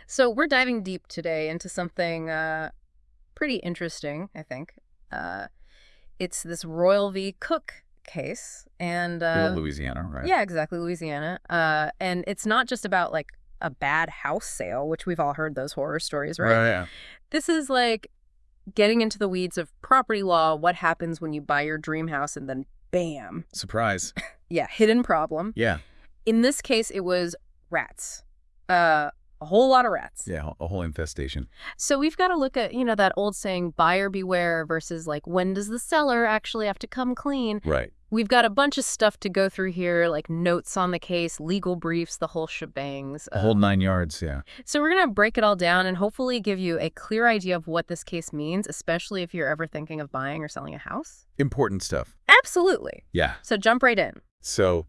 So we're diving deep today into something pretty interesting, I think. Uh, it's this Royal v. Cook case, and Louisiana, right? yeah, exactly, Louisiana. And it's not just about like a bad house sale, which we've all heard those horror stories, right? Right, yeah. This is like getting into the weeds of property law. What happens when you buy your dream house and then bam, Surprise. yeah, hidden problem. Yeah. In this case, it was rats. A whole lot of rats. Yeah, a whole infestation. So we've got to look at, that old saying, buyer beware versus like, when does the seller actually have to come clean? Right. We've got a bunch of stuff to go through here, like notes on the case, legal briefs, the whole shebangs. A whole 9 yards, yeah. So we're going to break it all down and hopefully give you a clear idea of what this case means, especially if you're ever thinking of buying or selling a house. Important stuff. Absolutely. Yeah. So jump right in. So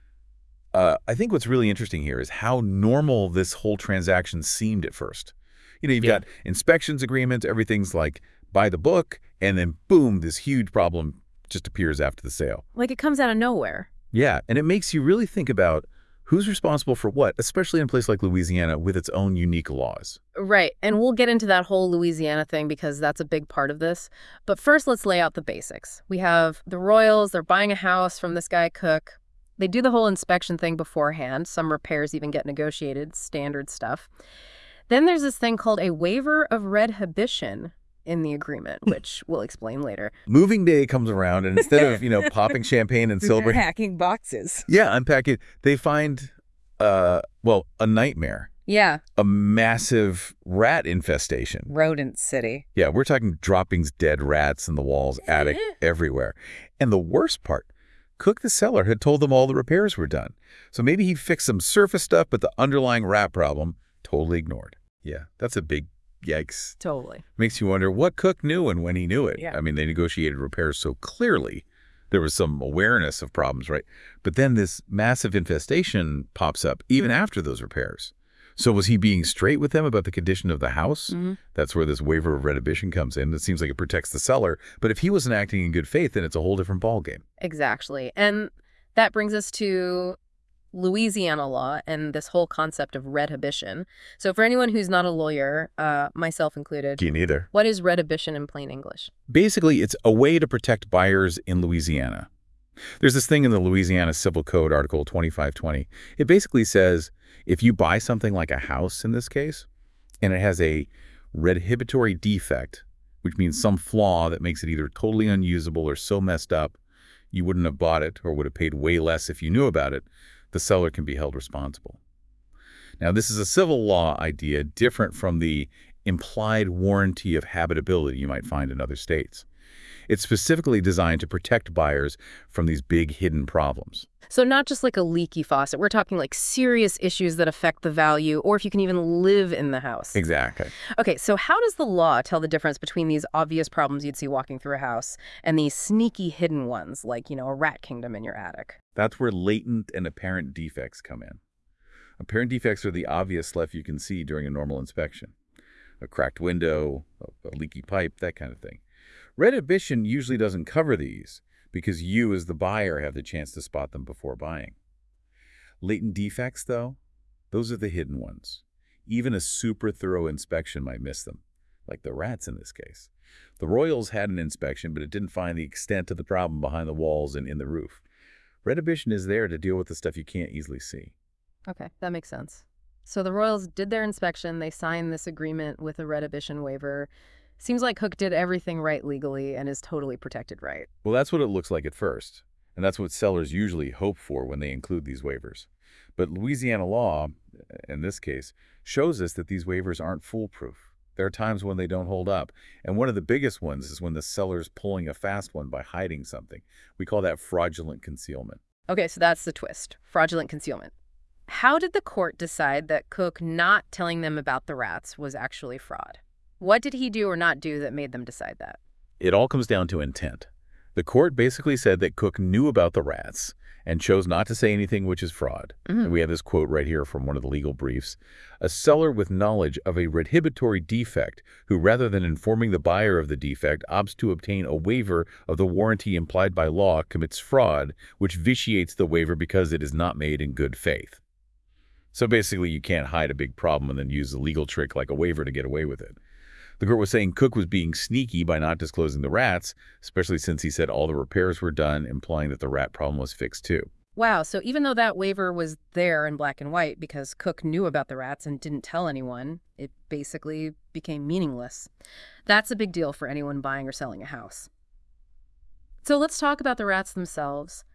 I think what's really interesting here is how normal this whole transaction seemed at first. You've got inspections agreements, everything's like by the book, and then boom, this huge problem just appears after the sale. Like it comes out of nowhere. Yeah, and it makes you really think about who's responsible for what, especially in a place like Louisiana with its own unique laws. Right. And we'll get into that whole Louisiana thing because that's a big part of this. But first, let's lay out the basics. We have the Royals. They're buying a house from this guy, Cook. They do the whole inspection thing beforehand. Some repairs even get negotiated, standard stuff. Then there's this thing called a waiver of redhibition in the agreement, which we'll explain later. Moving day comes around, and instead of, popping champagne and celebrating, Hacking boxes. yeah, unpacking, they find, a nightmare. Yeah. A massive rat infestation. Rodent city. Yeah, we're talking droppings, dead rats in the walls, attic, everywhere. And the worst part, Cook the seller had told them all the repairs were done. So maybe he fixed some surface stuff, but the underlying rat problem, totally ignored. Yeah, that's a big yikes. Totally. Makes you wonder what Cook knew and when he knew it. Yeah. I mean, they negotiated repairs so clearly. There was some awareness of problems, right? But then this massive infestation pops up even after those repairs. So was he being straight with them about the condition of the house? Mm-hmm. That's where this waiver of redhibition comes in. It seems like it protects the seller. But if he wasn't acting in good faith, then it's a whole different ballgame. Exactly. And that brings us to Louisiana law and this whole concept of redhibition. So for anyone who's not a lawyer, myself included, Me neither. what is redhibition in plain English? Basically, it's a way to protect buyers in Louisiana. There's this thing in the Louisiana Civil Code, Article 2520. It basically says if you buy something like a house in this case, and it has a redhibitory defect, which means some flaw that makes it either totally unusable or so messed up you wouldn't have bought it or would have paid way less if you knew about it, the seller can be held responsible. Now, this is a civil law idea different from the implied warranty of habitability you might find in other states. It's specifically designed to protect buyers from these big hidden problems. So not just like a leaky faucet. We're talking like serious issues that affect the value or if you can even live in the house. Exactly. Okay, so how does the law tell the difference between these obvious problems you'd see walking through a house and these sneaky hidden ones like, a rat kingdom in your attic? That's where latent and apparent defects come in. Apparent defects are the obvious stuff you can see during a normal inspection. A cracked window, a leaky pipe, that kind of thing. Redhibition usually doesn't cover these because you as the buyer have the chance to spot them before buying. Latent defects, though, those are the hidden ones. Even a super thorough inspection might miss them, like the rats in this case. The Royals had an inspection, but it didn't find the extent of the problem behind the walls and in the roof. Redhibition is there to deal with the stuff you can't easily see. Okay, that makes sense. So the Royals did their inspection. They signed this agreement with a redhibition waiver. Seems like Cook did everything right legally and is totally protected right. Well, that's what it looks like at first, and that's what sellers usually hope for when they include these waivers. But Louisiana law, in this case, shows us that these waivers aren't foolproof. There are times when they don't hold up, and one of the biggest ones is when the seller's pulling a fast one by hiding something. We call that fraudulent concealment. Okay, so that's the twist. Fraudulent concealment. How did the court decide that Cook not telling them about the rats was actually fraud? What did he do or not do that made them decide that? It all comes down to intent. The court basically said that Cook knew about the rats and chose not to say anything, which is fraud. And we have this quote right here from one of the legal briefs. A seller with knowledge of a redhibitory defect who, rather than informing the buyer of the defect, opts to obtain a waiver of the warranty implied by law commits fraud, which vitiates the waiver because it is not made in good faith. So basically, you can't hide a big problem and then use a legal trick like a waiver to get away with it. The court was saying Cook was being sneaky by not disclosing the rats, especially since he said all the repairs were done, implying that the rat problem was fixed too. Wow, so even though that waiver was there in black and white because Cook knew about the rats and didn't tell anyone, it basically became meaningless. That's a big deal for anyone buying or selling a house. So let's talk about the rats themselves.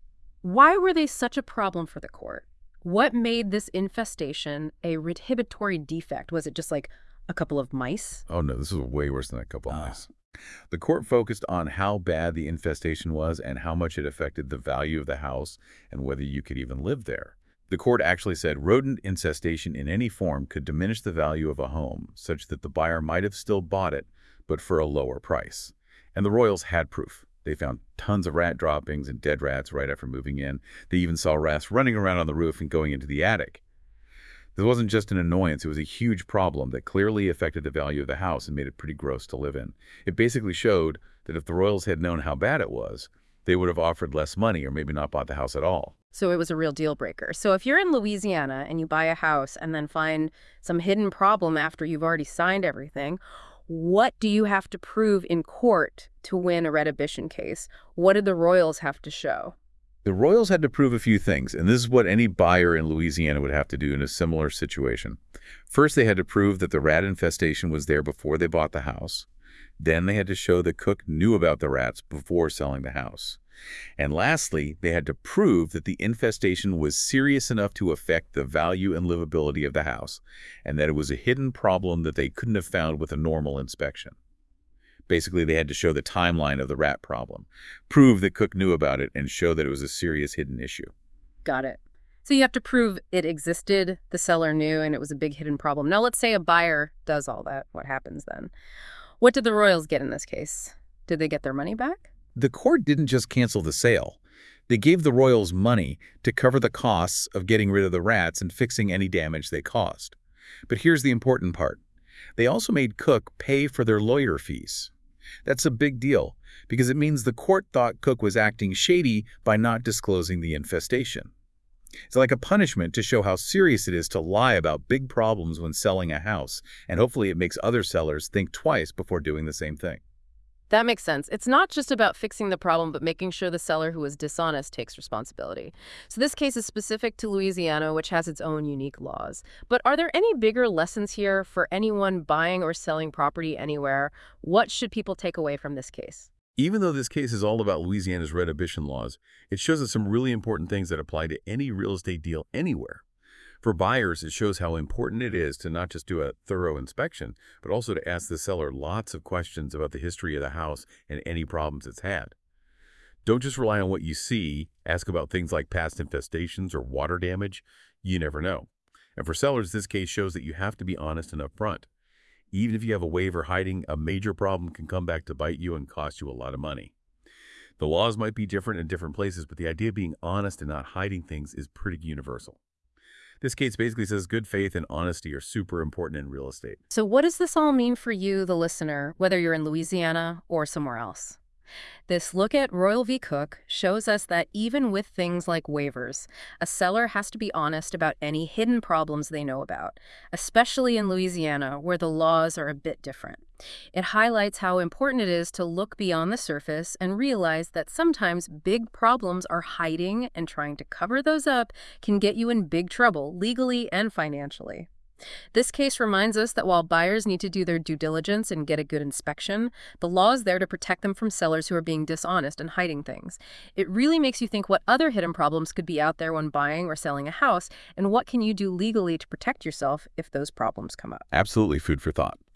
Why were they such a problem for the court? What made this infestation a rehabilitory defect? Was it just like a couple of mice? Oh no, this was way worse than a couple of mice. The court focused on how bad the infestation was and how much it affected the value of the house and whether you could even live there. The court actually said rodent infestation in any form could diminish the value of a home, such that the buyer might have still bought it, but for a lower price. And the Royals had proof. They found tons of rat droppings and dead rats right after moving in. They even saw rats running around on the roof and going into the attic. This wasn't just an annoyance, it was a huge problem that clearly affected the value of the house and made it pretty gross to live in. It basically showed that if the Royals had known how bad it was, they would have offered less money or maybe not bought the house at all. So it was a real deal breaker. So if you're in Louisiana and you buy a house and then find some hidden problem after you've already signed everything, what do you have to prove in court to win a redhibition case? What did the Royals have to show? The Royals had to prove a few things, and this is what any buyer in Louisiana would have to do in a similar situation. First, they had to prove that the rat infestation was there before they bought the house. Then they had to show that Cook knew about the rats before selling the house. And lastly, they had to prove that the infestation was serious enough to affect the value and livability of the house, and that it was a hidden problem that they couldn't have found with a normal inspection. Basically, they had to show the timeline of the rat problem, prove that Cook knew about it, and show that it was a serious hidden issue. Got it. So you have to prove it existed, the seller knew, and it was a big hidden problem. Now let's say a buyer does all that. What happens then? What did the Royals get in this case? Did they get their money back? The court didn't just cancel the sale. They gave the Royals money to cover the costs of getting rid of the rats and fixing any damage they caused. But here's the important part. They also made Cook pay for their lawyer fees. That's a big deal because it means the court thought Cook was acting shady by not disclosing the infestation. It's like a punishment to show how serious it is to lie about big problems when selling a house, and hopefully it makes other sellers think twice before doing the same thing. That makes sense. It's not just about fixing the problem, but making sure the seller who was dishonest takes responsibility. So this case is specific to Louisiana, which has its own unique laws. But are there any bigger lessons here for anyone buying or selling property anywhere? What should people take away from this case? Even though this case is all about Louisiana's redhibition laws, it shows us some really important things that apply to any real estate deal anywhere. For buyers, it shows how important it is to not just do a thorough inspection, but also to ask the seller lots of questions about the history of the house and any problems it's had. Don't just rely on what you see. Ask about things like past infestations or water damage. You never know. And for sellers, this case shows that you have to be honest and upfront. Even if you have a waiver hiding, a major problem can come back to bite you and cost you a lot of money. The laws might be different in different places, but the idea of being honest and not hiding things is pretty universal. This case basically says good faith and honesty are super important in real estate. So what does this all mean for you, the listener, whether you're in Louisiana or somewhere else? This look at Royal v. Cook shows us that even with things like waivers, a seller has to be honest about any hidden problems they know about, especially in Louisiana, where the laws are a bit different. It highlights how important it is to look beyond the surface and realize that sometimes big problems are hiding, and trying to cover those up can get you in big trouble, legally and financially. This case reminds us that while buyers need to do their due diligence and get a good inspection, the law is there to protect them from sellers who are being dishonest and hiding things. It really makes you think what other hidden problems could be out there when buying or selling a house, and what can you do legally to protect yourself if those problems come up. Absolutely food for thought.